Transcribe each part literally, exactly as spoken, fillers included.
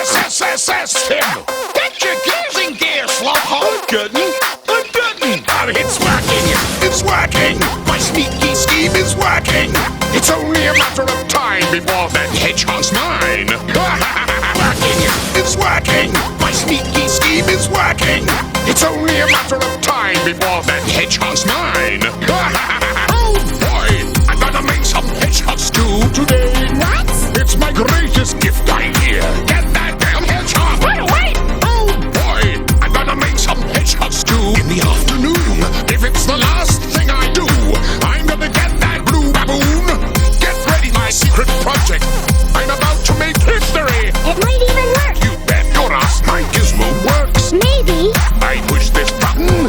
S him! Get your gears in gear, slowpoke! Gooden! I'm gooden! Oh, it's working! It's working! My sneaky scheme is working! It's only a matter of time before that hedgehog's mine! Working! It's working! My sneaky scheme is working! It's only a matter of time before that hedgehog's mine! Oh boy! I'm gonna make some hedgehog stew today! What? It's my greatest gift idea! Get that damn hedgehog! Wait, wait! Oh boy! I'm gonna make some hedgehog stew in the afternoon! If it's the last thing I do, I'm gonna get that blue baboon! Get ready, my secret project! I'm about to make history! It might even work! You bet your ass my gizmo works! Maybe! I push this button!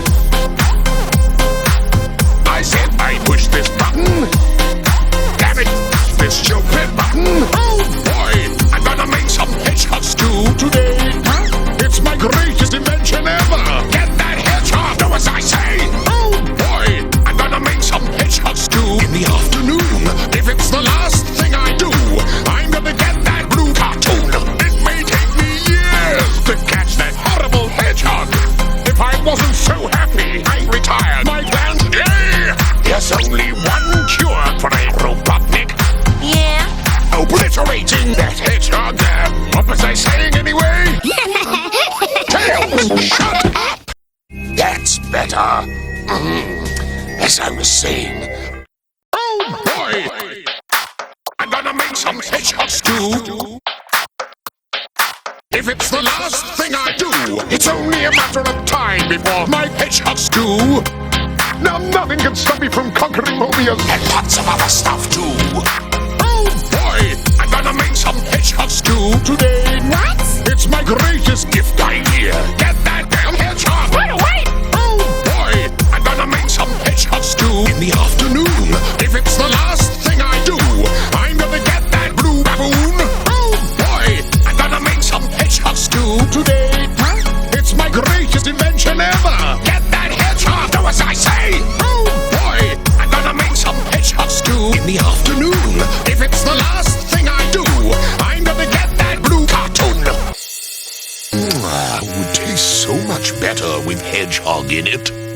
I said I push this button! Damn it! This stupid button! Oh boy! I'm gonna make some hedgehog stew today! Huh? It's my greatest invention ever! Get that hedgehog! Do as I say! Oh boy! I'm gonna make some hedgehog stew in the afternoon! If it's the last thing I do, I'm gonna get that blue cartoon! It may take me years to catch that horrible hedgehog! If I wasn't so happy, I retired my plan today! There's only one cure for a Robotnik! Yeah? Obliterating that hedgehog there! What was I saying anyway? Tails, shut up! That's better. Mm, as I was saying. Oh boy! I'm gonna make some hedgehog stew. If it's the last thing I do, it's only a matter of time before my hedgehog stew. Now nothing can stop me from conquering Mobius and lots of other stuff too. Oh boy! I'm gonna make some hedgehog stew today. What? It's my greatest gift idea. Get that damn hedgehog! Wait, wait! Oh boy! I'm gonna make some hedgehog stew in the afternoon. If it's the last thing I do, I'm gonna get that blue baboon. Oh boy! I'm gonna make some hedgehog stew today. Huh? It's my greatest invention ever. Get that hedgehog! Do as I say! Oh boy! I'm gonna make some hedgehog stew in the afternoon. If it's the last thing I do, I'm gonna get that blue cartoon. Mm, would taste so much better with hedgehog in it.